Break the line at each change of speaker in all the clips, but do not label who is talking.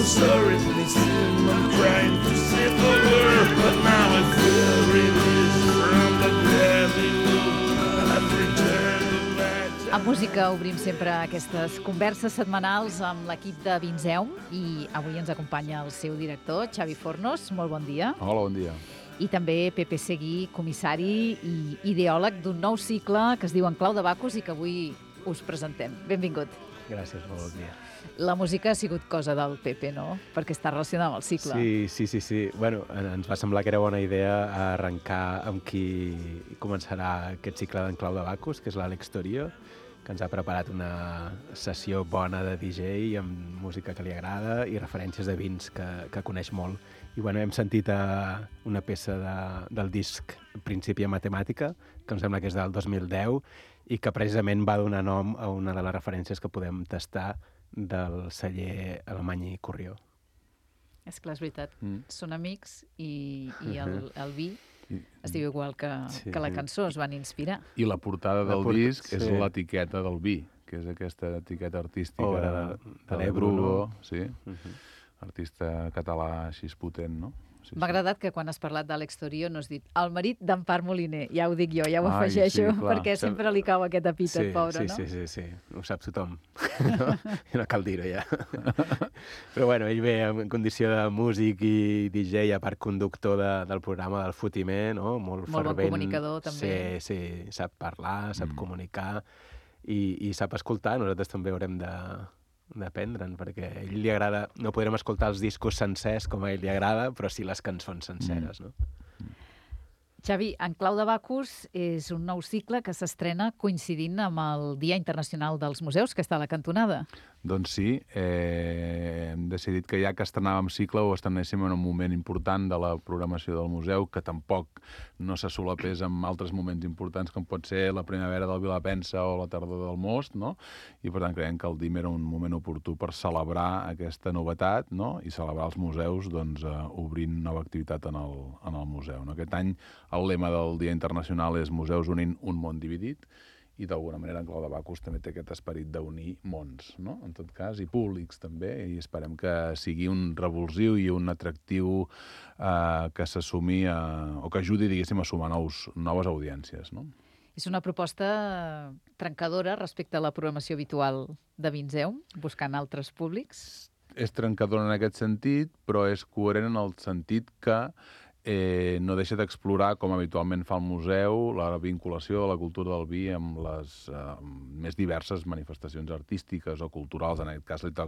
sorry, please soon I'm trying to save the world, but now I feel released from the deadly loop. I've returned back.
A música obrim sempre aquestes converses setmanals amb l'equip de Vinzeum i avui ens acompanya el seu director, Xavi Fornos. Molt bon dia.
Hola, bon dia.
I també Pepe Seguí, comissari i ideòleg d'un nou cicle que es diu En clau de Bacus i que avui us presentem. Benvingut.
Gràcies, molt bon dia.
La música ha sigut cosa del Pepe, no? Perquè està relacionada amb el cicle.
Sí. Bueno, ens va semblar que era bona idea arrencar amb qui començarà aquest cicle d'En clau de Bacus, que és l'Àlex Torio, que ens ha preparat una sessió bona de DJ amb música que li agrada i referències de vins que coneix molt. I bueno, hem sentit una peça del disc Principia Matemàtica, que em sembla que és del 2010, i que precisament va donar nom a una de les referències que podem tastar del celler alemany Corrió.
És clar, és veritat. Són amics i el vi es diu igual que la cançó, es van inspirar.
I la portada del disc és l'etiqueta del vi, que és aquesta etiqueta artística de l'Ebrugo, sí. Artista català així potent, no?
M'ha agradat que quan has parlat d'Àlex Torio no has dit el marit d'Empar Moliner, ja ho dic jo, ja ho afegeixo, perquè sempre li cau aquest epítet, pobre, no?
Sí, ho sap tothom. No cal dir-ho ja. Però bueno, ell ve en condició de músic i DJ, a part conductor del programa del Fotimer, no? Molt fervent.
Molt bon comunicador, també.
Sí, sap parlar, sap comunicar i sap escoltar. Nosaltres també haurem d'aprendre'n, perquè a ell li agrada, no podrem escoltar els discos sencers com a ell li agrada, però sí les cançons senceres, no?
Xavi, En clau de Bacus és un nou cicle que s'estrena coincidint amb el Dia Internacional dels Museus, que està a la cantonada.
Doncs sí, hem decidit que ja que estrenàvem cicle ho estrenéssim en un moment important de la programació del museu, que tampoc no se solapés amb altres moments importants com pot ser la primavera del Vilapensa o la tardor del Most, no? I per tant creiem que el DIM era un moment oportú per celebrar aquesta novetat, no? I celebrar els museus doncs, obrint nova activitat en el museu. No? Aquest any el lema del Dia Internacional és Museus unint un món dividit, i d'alguna manera En clau de Bacus també té aquest esperit d'unir mons, no? En tot cas, i públics també, i esperem que sigui un revulsiu i un atractiu que s'assumi o que ajudi, diguéssim, a sumar noves audiències, no?
És una proposta trencadora respecte a la programació habitual de Vinzeum, buscant altres públics?
És trencadora en aquest sentit, però és coherent en el sentit que no deixa d'explorar, com habitualment fa el museu, la vinculació de la cultura del vi amb les més diverses manifestacions artístiques o culturals. En aquest cas li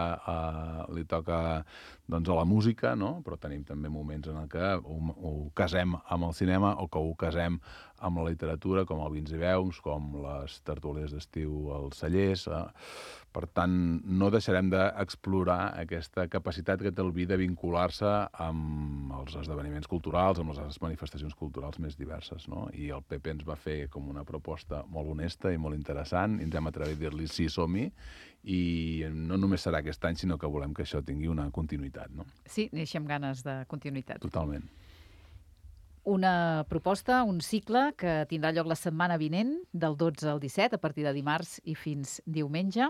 toca doncs, a la música, no? Però tenim també moments en què ho casem amb el cinema o que ho casem amb la literatura, com el Vins i Veus, com les tertúlies d'estiu als cellers. Per tant, no deixarem d'explorar aquesta capacitat que té el vi de vincular-se amb els esdeveniments culturals, amb les manifestacions culturals més diverses, no? I el Pepe ens va fer com una proposta molt honesta i molt interessant, i ens hem atrevit a dir-li sí, som-hi, i no només serà aquest any, sinó que volem que això tingui una continuïtat, no?
Sí, neixem ganes de continuïtat.
Totalment.
Una proposta, un cicle que tindrà lloc la setmana vinent, del 12 al 17, a partir de dimarts i fins diumenge.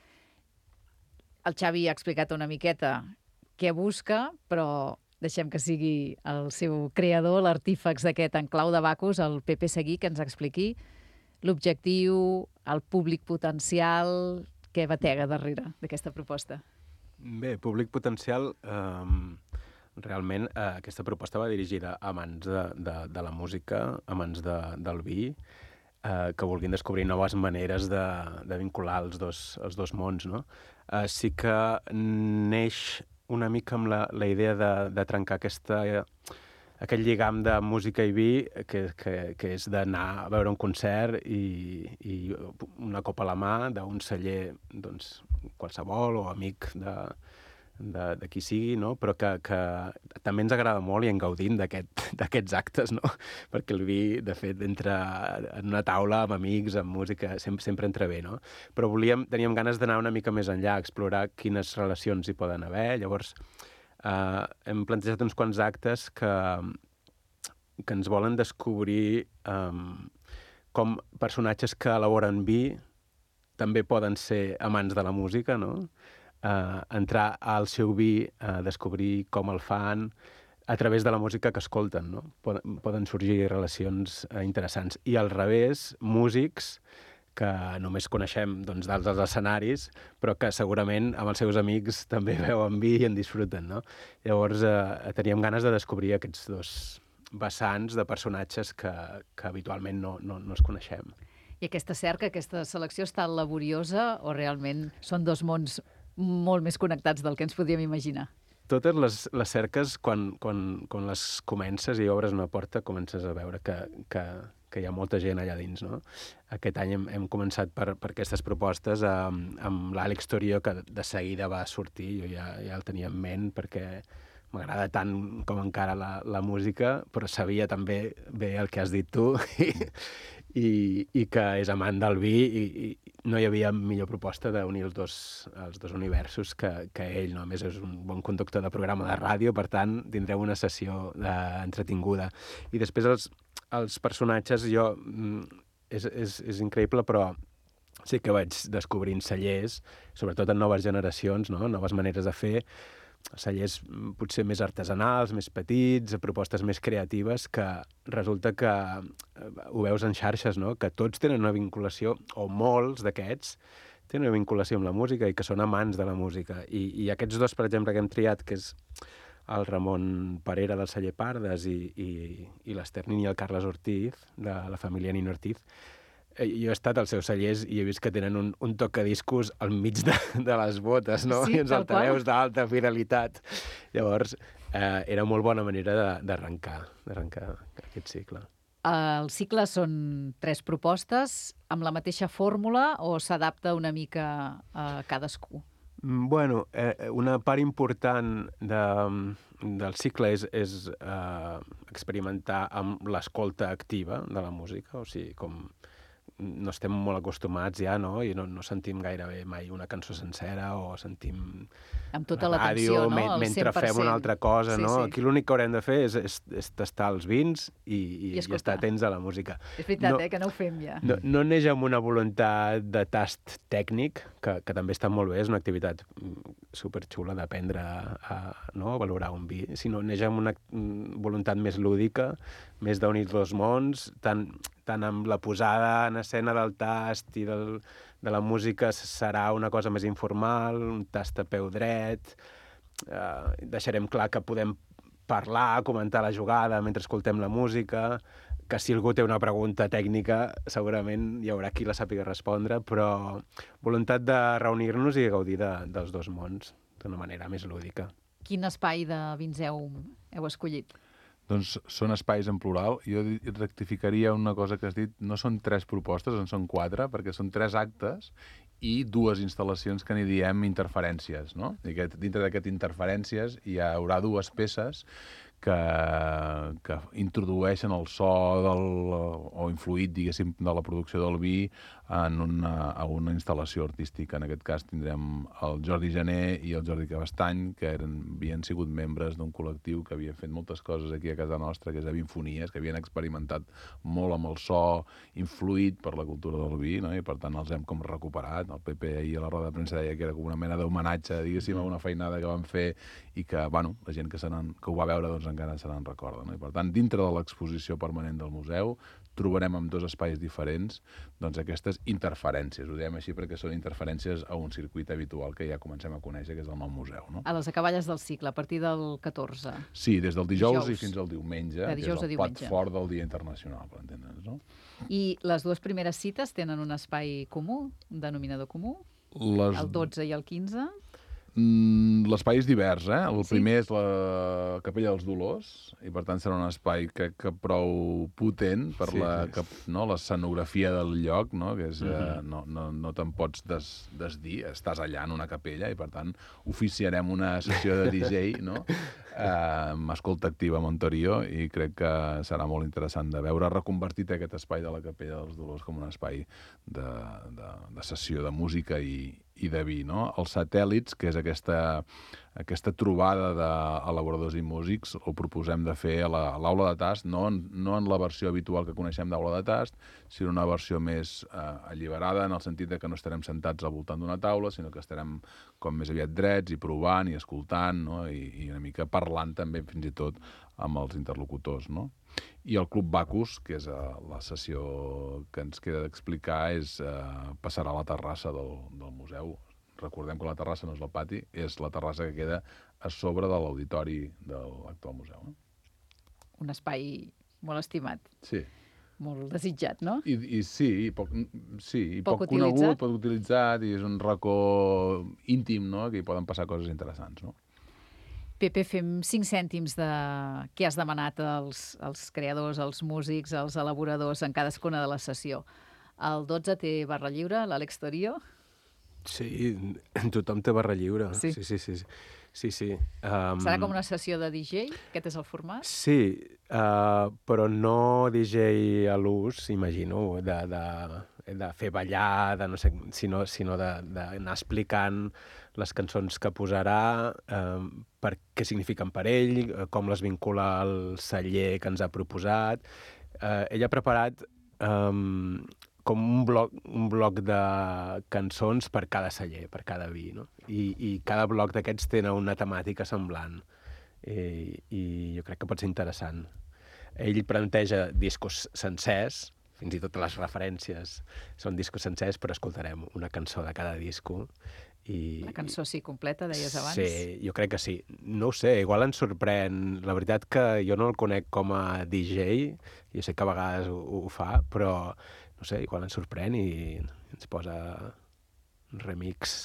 El Xavi ha explicat una miqueta què busca, però deixem que sigui el seu creador, l'artífex d'aquest En clau de Bacus, el Pepe Seguí, que ens expliqui l'objectiu, el públic potencial, què batega darrere d'aquesta proposta.
Bé, públic potencial, realment aquesta proposta va dirigida a amants de la música, amants del vi, que vulguin descobrir noves maneres de vincular els dos mons, no? Sí que neix una mica amb la idea de trencar aquest lligam de música i vi, que és d'anar a veure un concert i una copa a la mà d'un celler doncs, qualsevol o amic de qui sigui, no? Però que també ens agrada molt i en gaudim d'aquests actes, no? Perquè el vi, de fet, entra en una taula amb amics, amb música, sempre entra bé, no? Però teníem ganes d'anar una mica més enllà, explorar quines relacions hi poden haver. Llavors, hem plantejat uns quants actes que ens volen descobrir com personatges que elaboren vi també poden ser amants de la música, no? entrar al seu vi, descobrir com el fan, a través de la música que escolten, no? Poden sorgir relacions interessants. I al revés, músics que només coneixem doncs, d'altres escenaris, però que segurament amb els seus amics també veuen vi i en disfruten, no? Llavors, teníem ganes de descobrir aquests dos vessants de personatges que habitualment no es coneixem.
I aquesta cerca, aquesta selecció està laboriosa o realment són dos mons molt més connectats del que ens podíem imaginar?
Totes les cerques, quan les comences i obres una porta, comences a veure que hi ha molta gent allà dins, no? Aquest any hem començat per aquestes propostes amb l'Àlex Torio, que de seguida va sortir, jo ja el tenia en ment, perquè m'agrada tant com encara la música, però sabia també bé el que has dit tu, i que és amant del vi, i no hi havia millor proposta d'unir els dos universos que ell, no? A més, és un bon conductor de programa de ràdio, per tant, tindreu una sessió entretinguda. I després els personatges, és increïble, però sí que vaig descobrint cellers, sobretot en noves generacions, no? Noves maneres de fer, cellers potser més artesanals, més petits, propostes més creatives, que resulta que ho veus en xarxes, no? Que tots tenen una vinculació, o molts d'aquests tenen una vinculació amb la música i que són amants de la música. I aquests dos, per exemple, que hem triat, que és el Ramon Parera del celler Pardes i l'Ester Nin i el Carles Ortiz, de la família Nin Ortiz, jo he estat als seus cellers i he vist que tenen un tocadiscos al mig de les botes, no?
Sí,
I uns altaveus d'alta fidelitat. Llavors, era molt bona manera d'arrencar aquest cicle.
El cicle són 3 propostes, amb la mateixa fórmula o s'adapta una mica a cadascú?
Bueno, una part important del cicle és experimentar amb l'escolta activa de la música, o sigui, com no estem molt acostumats ja, no? I no sentim gairebé mai una cançó sencera o sentim
amb tota
ràdio,
l'atenció, no? El
mentre
100%.
fem una altra cosa,
Sí,
no?
sí.
Aquí l'únic que haurem de fer és tastar els vins i estar atents a la música.
És veritat, que no ho fem ja.
No neix amb una voluntat de tast tècnic, que també està molt bé, és una activitat superxula d'aprendre a valorar un vi, sinó neix amb una voluntat més lúdica, més d'unir dos mons, tant amb la posada en escena del tast i de la música serà una cosa més informal, un tast a peu dret, deixarem clar que podem parlar, comentar la jugada mentre escoltem la música, que si algú té una pregunta tècnica segurament hi haurà qui la sàpiga respondre, però voluntat de reunir-nos i gaudir dels dos mons d'una manera més lúdica.
Quin espai de vins heu escollit?
Doncs són espais en plural. Jo rectificaria una cosa que has dit. No són 3 propostes, en són 4, perquè són 3 actes i 2 instal·lacions que n'hi diem interferències, no? I dintre d'aquestes interferències hi haurà 2 peces que introdueixen el so o influït, diguéssim, de la producció del vi a una instal·lació artística. En aquest cas tindrem el Jordi Jané i el Jordi Cabestany, que havien sigut membres d'un col·lectiu que havien fet moltes coses aquí a casa nostra, que és a Vinfonies, que havien experimentat molt amb el so influït per la cultura del vi, no? I per tant els hem com recuperat. El Pepe ahir a la roda de premsa deia que era com una mena d'homenatge, diguéssim, a una feinada que van fer i que, bueno, la gent que ho va veure doncs encara se n'en recorda, no? I per tant, dintre de l'exposició permanent del museu trobarem en 2 espais diferents doncs aquestes interferències. Ho diem així perquè són interferències a un circuit habitual que ja comencem a conèixer, que és el nou museu, no?
A les acaballes del cicle, a partir del 14.
Sí, des del dijous i fins al diumenge,
de dijous
que és el
a
plat fort del Dia Internacional, per entendre'ns, no?
I les 2 primeres cites tenen un espai comú, un denominador comú? El 12 i el 15?
L'espai és divers, eh? El
Sí?
primer és la Capella dels Dolors, i per tant serà un espai que prou potent per l'escenografia del lloc, no? Que és, no te'n pots desdir, estàs allà en una capella i per tant oficiarem una sessió de DJ, no? Amb escolta activa a Montorio, i crec que serà molt interessant de veure reconvertit aquest espai de la Capella dels Dolors com un espai de sessió de música i i de vi, no? Els satèl·lits, que és aquesta trobada d'elaboradors i músics, ho proposem de fer a l'aula de tast, no en la versió habitual que coneixem d'aula de tast, sinó una versió més alliberada, en el sentit de que no estarem sentats al voltant d'una taula, sinó que estarem com més aviat drets i provant i escoltant, no? I una mica parlant també fins i tot amb els interlocutors, no? I el Club Bacus, que és la sessió que ens queda d'explicar, passarà a la terrassa del museu. Recordem que la terrassa no és el pati, és la terrassa que queda a sobre de l'auditori de l'actual museu. No?
Un espai molt estimat.
Sí.
Molt desitjat, no?
I poc
Poc
conegut, poc utilitzat, i és un racó íntim, no? Que hi poden passar coses interessants, no?
Pepe, fem 5 cèntims de què has demanat als creadors, als músics, als elaboradors en cadascuna de la sessió. El 12 té barra lliure, l'Àlex Torio.
Sí, tothom té barra lliure.
Sí.
Sí.
Serà com una sessió de DJ? Aquest és el format?
Sí, però no DJ a l'ús, imagino, de fer ballar, de no sé, sinó d'anar explicant les cançons que posarà, per què signifiquen per ell, com les vincula al celler que ens ha proposat. Ell ha preparat com un bloc de cançons per cada celler, per cada vi, no? I cada bloc d'aquests té una temàtica semblant. I jo crec que pot ser interessant. Ell planteja discos sencers, fins i tot les referències són discos sencers, però escoltarem una cançó de cada disco.
La cançó sí, completa, deies abans?
Sí, jo crec que sí. No ho sé, igual ens sorprèn. La veritat que jo no el conec com a DJ, jo sé que a vegades ho fa, però no sé, igual ens sorprèn i ens posa un remix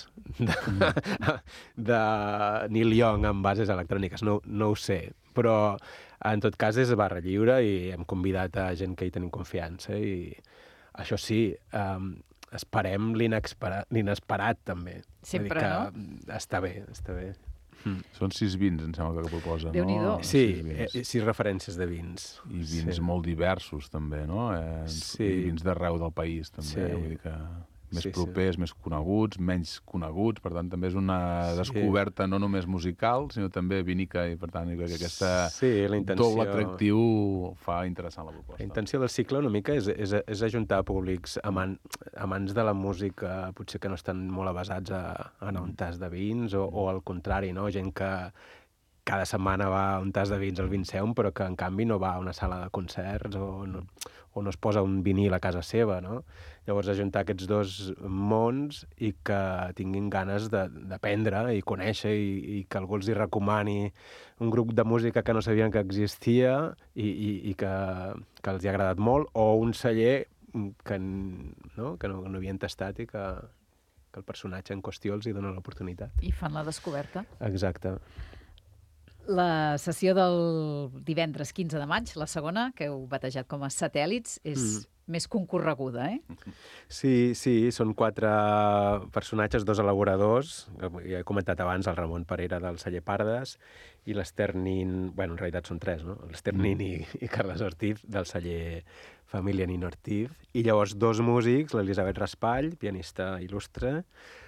de Neil Young amb bases electròniques. No ho sé, però en tot cas és barra lliure i hem convidat a gent que hi tenim confiança i això sí, esperem l'inesperat també.
Sempre, no?
Està bé.
Són 6 vins, em sembla que proposa,
Déu-n'hi-do.
no?
Sí, 6 referències de vins.
I vins molt diversos, també, no?
Sí.
I vins d'arreu del país, també.
Sí.
Vull dir que més propers, més coneguts, menys coneguts, per tant, també és una descoberta no només musical, sinó també vínica, i per tant, que aquesta doble atractiu fa interessant la proposta.
La intenció del cicle una mica és ajuntar públics amants de la música, potser que no estan molt avasats a anar a un tas de vins, o al contrari, no? Gent que cada setmana va a un tas de vins al Vinceum, però que en canvi no va a una sala de concerts o no es posa un vinil a casa seva, no? Llavors, ajuntar aquests dos mons i que tinguin ganes d'aprendre i conèixer i que algú els hi recomani un grup de música que no sabien que existia i que els hi ha agradat molt, o un celler que no havien tastat i que el personatge en qüestió els hi dona l'oportunitat.
I fan la descoberta.
Exacte.
La sessió del divendres 15 de maig, la segona, que heu batejat com a satèl·lits, és més concorreguda, eh?
Sí, són 4 personatges, 2 elaboradors, ja he comentat abans, el Ramon Parera del celler Pardes i l'Ester Nin, bueno, en realitat són 3, no? L'Ester Nin i Carles Ortiz del celler Família Nin Ortiz, i llavors 2 músics, l'Elisabet Raspall, pianista il·lustre,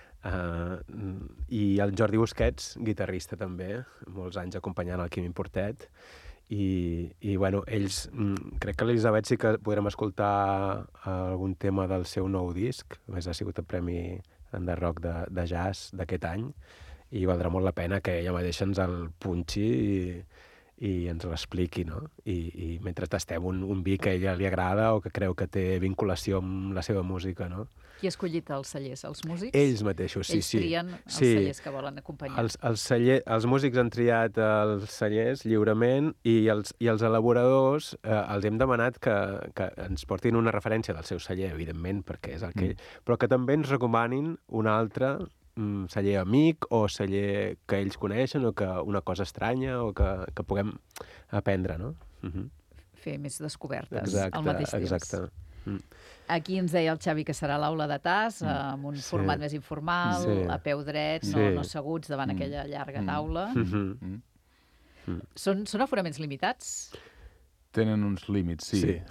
i el Jordi Busquets, guitarrista també, molts anys acompanyant el Quim Importet, i bueno, ells, crec que l'Elisabet sí que podrem escoltar algun tema del seu nou disc, a més ha sigut el Premi de Rock de Jazz d'aquest any, i valdrà molt la pena que ella mateixa ens el punxi i ens l'expliqui, no? I mentre tastem un vi que a ella li agrada o que creu que té vinculació amb la seva música, no?
Qui ha escollit els cellers? Els músics?
Ells mateixos, sí.
Ells trien els cellers que volen acompanyar.
Els músics han triat els cellers lliurement i els elaboradors els hem demanat que ens portin una referència del seu celler, evidentment, perquè és el que però que també ens recomanin un altre celler amic o celler que ells coneixen o que una cosa estranya o que puguem aprendre, no?
Fer més descobertes al mateix temps.
Exacte.
Aquí ens deia el Xavi que serà l'aula de tas, amb un format més informal, a peu dret, no asseguts davant aquella llarga taula. Són aforaments limitats?
Tenen uns límits, sí.
Sí.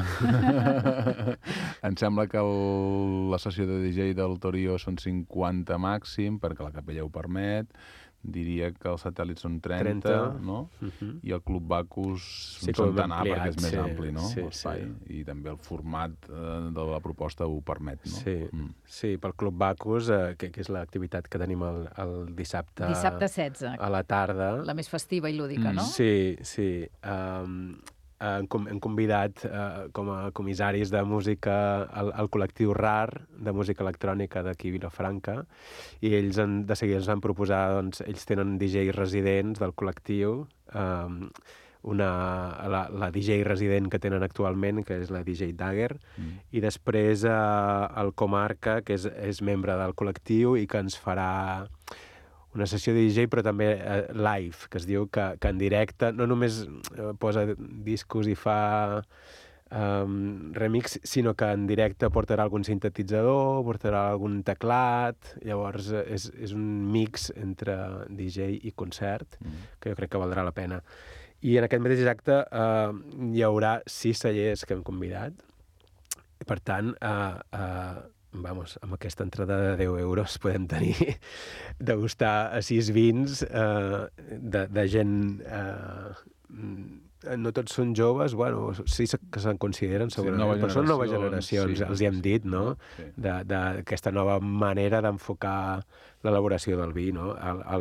Em sembla que la sessió de DJ del Torio són 50 màxim, perquè la capella ho permet. Diria que els satèl·lits són 30, no? I el Club Bacus centenar, perquè és més ampli, no? L'espai. I també el format de la proposta ho permet, no?
Sí, pel Club Bacus, que és l'activitat que tenim el dissabte...
Dissabte 16.
A la tarda.
La més festiva i lúdica, no?
Sí. Hem convidat com a comissaris de música el col·lectiu RAR, de música electrònica d'aquí Vilafranca, i ells de seguida ens van proposar, doncs, ells tenen DJs residents del col·lectiu, la DJ resident que tenen actualment, que és la DJ Dagger, i després el Comarca, que és membre del col·lectiu i que ens farà una sessió de DJ, però també live, que es diu que en directe no només posa discos i fa remix, sinó que en directe portarà algun sintetitzador, portarà algun teclat, llavors és un mix entre DJ i concert, que jo crec que valdrà la pena. I en aquest mateix acte hi haurà 6 cellers que hem convidat, i per tant, amb aquesta entrada de 10 euros podem tenir degustar a 6 vins de gent... No tots són joves, bueno, sí que se'n consideren segurament, però són noves generacions, els hi hem dit, no? D'aquesta nova manera d'enfocar l'elaboració del vi, no?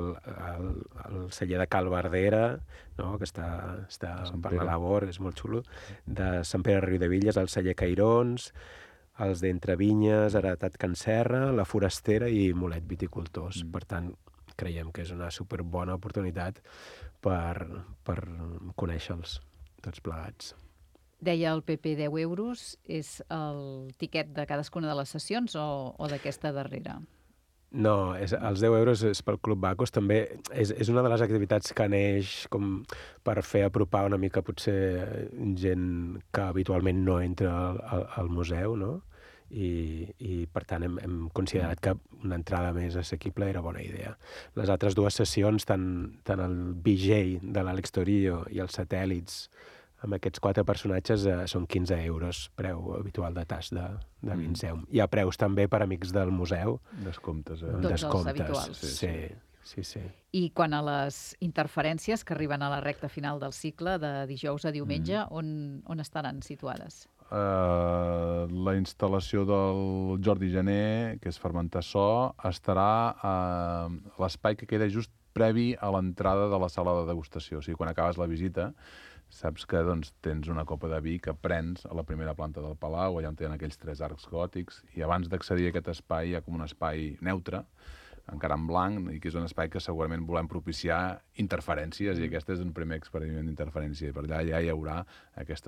El celler de Cal Verdera, no? Que està per la labor, és molt xulo, de Sant Pere Riudevilles, el celler Cairons, els d'Entre Vinyes, Heretat Can Serra, La Forastera i Molet Viticultors. Per tant, creiem que és una superbona oportunitat per conèixer-los tots plegats.
Deia el PP 10 euros, és el tiquet de cadascuna de les sessions o d'aquesta darrera?
No, els 10 euros és pel Club Bacus, també és una de les activitats que neix com per fer apropar una mica potser gent que habitualment no entra al museu, no? I per tant hem considerat que una entrada més assequible era bona idea. Les altres 2 sessions, tant el VJ de l'Àlex Torillo i els satèl·lits, amb aquests 4 personatges, són 15 euros, preu habitual de tas de Vinseum. Hi ha preus també per amics del museu.
Descomptes,
Tots els habituals.
Sí.
I quan a les interferències que arriben a la recta final del cicle, de dijous a diumenge, on estaran situades?
La instal·lació del Jordi Jané, que és Fermentar So, estarà a l'espai que queda just previ a l'entrada de la sala de degustació. O sigui, quan acabes la visita, saps que tens una copa de vi que prens a la primera planta del Palau, allà on tenen aquells 3 arcs gòtics, i abans d'accedir a aquest espai hi ha com un espai neutre, encara en blanc, i que és un espai que segurament volem propiciar interferències, i aquest és un primer experiment d'interferència, i per allà ja hi haurà aquesta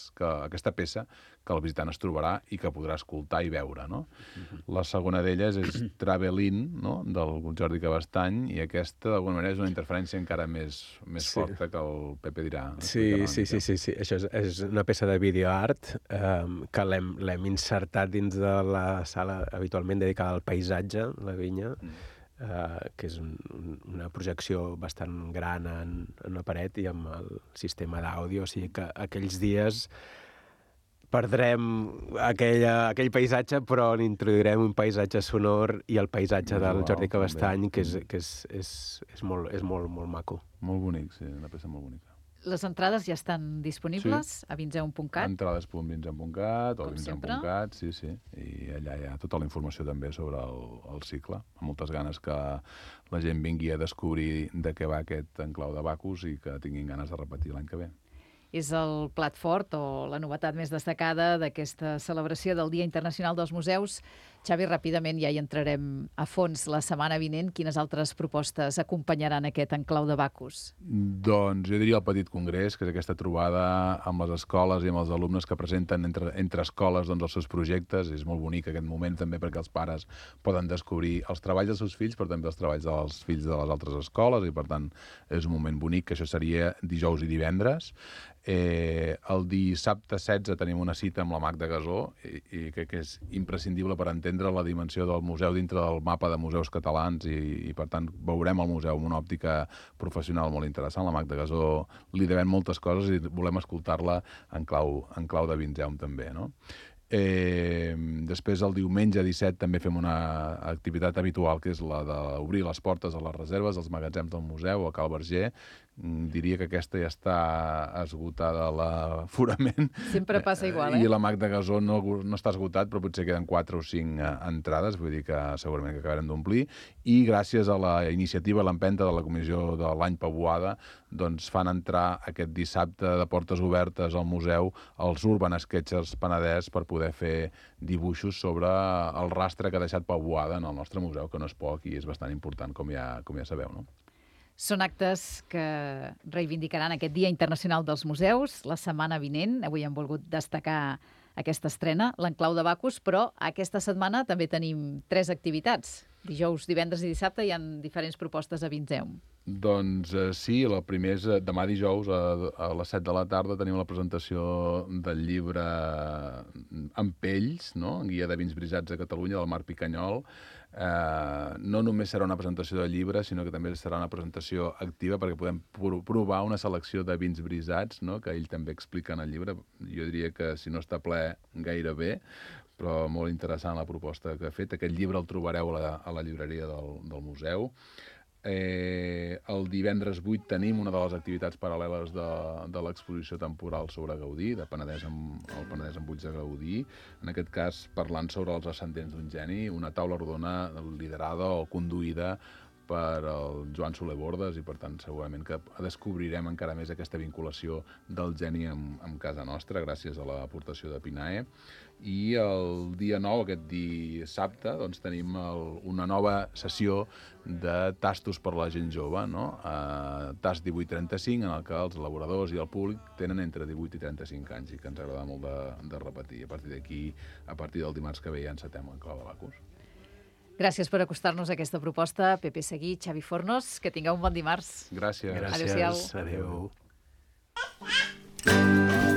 peça que el visitant es trobarà i que podrà escoltar i veure, no? La segona d'elles és Travelin, no?, del Jordi Cabestany, i aquesta, d'alguna manera, és una interferència encara més forta, que el Pepe dirà.
Sí. Això és una peça de videoart que l'hem insertat dins de la sala habitualment dedicada al paisatge, la vinya, que és una projecció bastant gran en una paret i amb el sistema d'àudio, o sigui que aquells dies perdrem aquell paisatge, però n'introduirem un paisatge sonor i el paisatge del Jordi Cabestany, que és molt maco.
Molt bonic, sí, una peça molt bonica.
Les entrades ja estan disponibles a vinseum.cat?
Entrades.vinseum.cat o vinseum.cat, sí. I allà hi ha tota la informació també sobre el cicle. Amb moltes ganes que la gent vingui a descobrir de què va aquest enclau de Bacus i que tinguin ganes de repetir l'any que ve.
És el plat fort o la novetat més destacada d'aquesta celebració del Dia Internacional dels Museus. Xavi, ràpidament ja hi entrarem a fons la setmana vinent. Quines altres propostes acompanyaran aquest enclau de Bacus?
Doncs jo diria el Petit Congrés, que és aquesta trobada amb les escoles i amb els alumnes que presenten entre escoles els seus projectes. És molt bonic aquest moment també perquè els pares poden descobrir els treballs dels seus fills, però també els treballs dels fills de les altres escoles, i per tant és un moment bonic, que això seria dijous i divendres. El dissabte 16 tenim una cita amb la Magda Gasó i crec que és imprescindible per entendre entendre la dimensió del museu dintre del mapa de museus catalans i per tant, veurem el museu amb una òptica professional molt interessant. La Magda Gasó li devem moltes coses i volem escoltar-la en clau de Vinzeum també, no? Després, el diumenge 17, també fem una activitat habitual, que és la d'obrir les portes a les reserves, als magatzems del museu, a Cal Verger. Diria que aquesta ja està esgotada a l'aforament.
Sempre passa igual, eh?
I la Magda Gasó no està esgotat, però potser queden 4 o 5 entrades, vull dir que segurament que acabarem d'omplir. I gràcies a la iniciativa, a l'empenta de la comissió de l'any Pabuada, doncs fan entrar aquest dissabte de portes obertes al museu els Urban Sketchers Penedès per poder fer dibuixos sobre el rastre que ha deixat Pabuada en el nostre museu, que no és poc i és bastant important, com ja sabeu, no?
Són actes que reivindicaran aquest Dia Internacional dels Museus, la setmana vinent. Avui hem volgut destacar aquesta estrena, l'Enclau de Bacus, però aquesta setmana també tenim 3 activitats. Dijous, divendres i dissabte hi ha diferents propostes a Vinzeum.
Doncs sí, la primera és demà dijous a les 7 de la tarda tenim la presentació del llibre En pells, no? Guia de vins brisats a Catalunya, del Marc Picanyol. No només serà una presentació del llibre, sinó que també serà una presentació activa perquè podem provar una selecció de vins brisats, no? Que ell també explica en el llibre. Jo diria que si no està ple, gairebé, però molt interessant la proposta que ha fet. Aquest llibre el trobareu a la llibreria del museu. El divendres 8 tenim una de les activitats paral·leles de l'exposició temporal sobre Gaudí, el Penedès amb ulls de Gaudí, en aquest cas parlant sobre els ascendents d'un geni, una taula rodona liderada o conduïda per el Joan Soler Bordes i, per tant, segurament que descobrirem encara més aquesta vinculació del geni amb casa nostra, gràcies a l'aportació de Pinae. I el dia 9, aquest dissabte, doncs tenim una nova sessió de tastos per la gent jove, no? Tast 18-35, en el que els elaboradors i el públic tenen entre 18 i 35 anys i que ens agrada molt de repetir. A partir d'aquí, a partir del dimarts que ve, ja encetem l'Enclau de Bacus.
Gràcies per acostar-nos a aquesta proposta, Pepe Seguí, Xavi Fornos. Que tingueu un bon dimarts.
Gràcies.
Adéu-siau.
Adéu.